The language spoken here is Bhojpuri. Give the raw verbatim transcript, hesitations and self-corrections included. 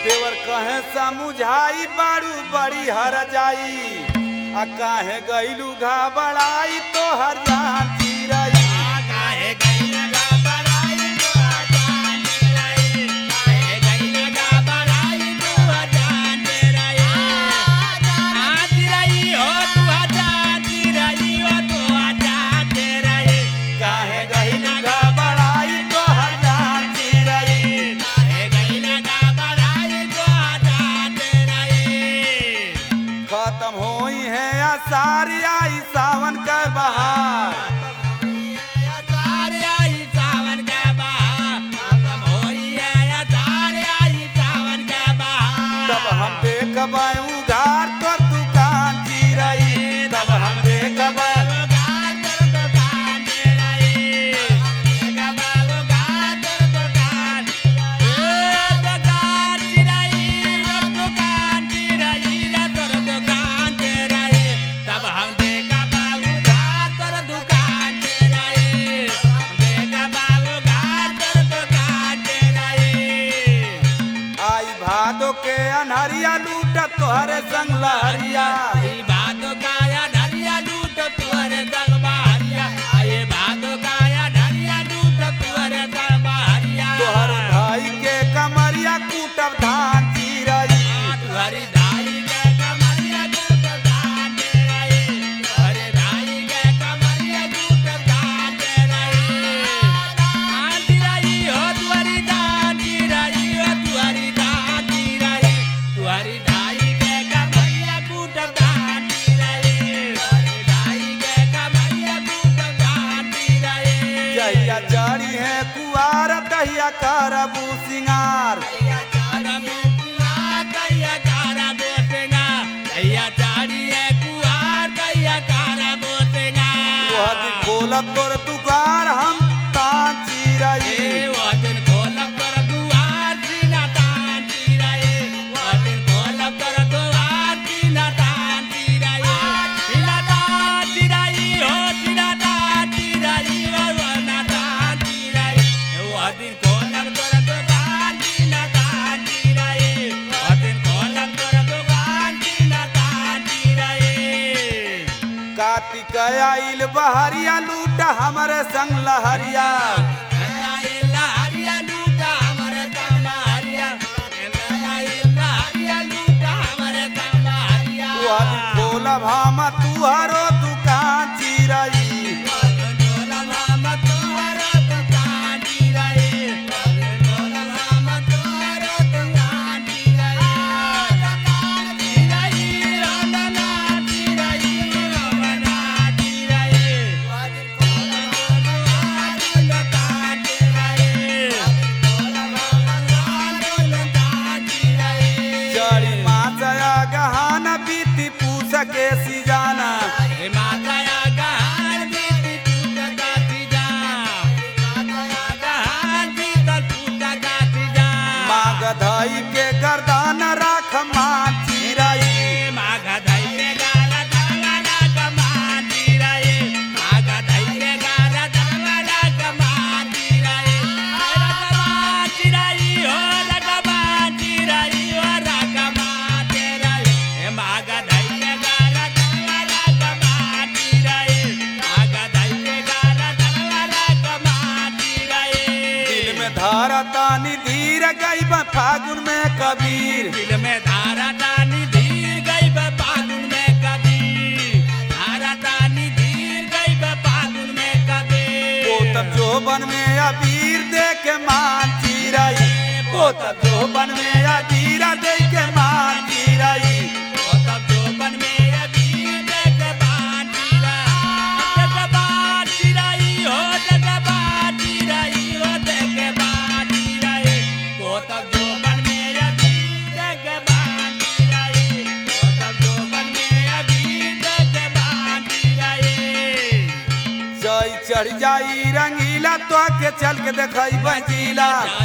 देवर कहे समुझाई बारू बड़ी हर जाई आ काहे गईलू घबराई तो हर जान चिरई काहे गइल घबराई तो जान रही काहे गइल घबराई तो जान रही आज रही हो तू जान रही हो तू जान रही काहे गईलू घबराई तो हर जान चिरई काहे गइल घबराई तो जान रही खत्म होई है आसारी आई सावन के बहार सारे आई सावन के बहार खत्म होई है सारे आई सावन के बहार तब हम देखबै उघार तो दुकान चिरई तब हम देखबै आई भादो के अनहरिया लूट तोहरे संग लहरिया तोहर भाई के कमरिया कूटब धान चिरई जहिया जड़ी है कुआर तहिया करबू सिंगार वह दिन खोलब तोर दुकान हम तान चिरई कार्तिक आइल बहरिया लूट हमरे संग लहरिया वह दिन खोलब हम तुहरो दुकान चिरई जड़ी माचया गहना बीती पूछ के सिजाना माग धई के गर्दन राख मान चिरई दिल में धारता निधीर गई फागुन में कबीर दिल में धारा तानी धीर गई फागुन में कबीर धारा तानी धीर गई फागुन में कबीर पोतब जोबन में अबीर दे के मान चिरई पोतब जोबन में अबीर दे के मान चिरई तब जोबन में अबीर देख बाजीरा देख बाजीराई हो देख बाजीराई हो देख बाजीराई को तब जोबन में अबीर देख बाजीराई को तब जोबन में अबीर देख बाजीराई जई चढ़ जाई रंगीला तो के चल के देखई बजीला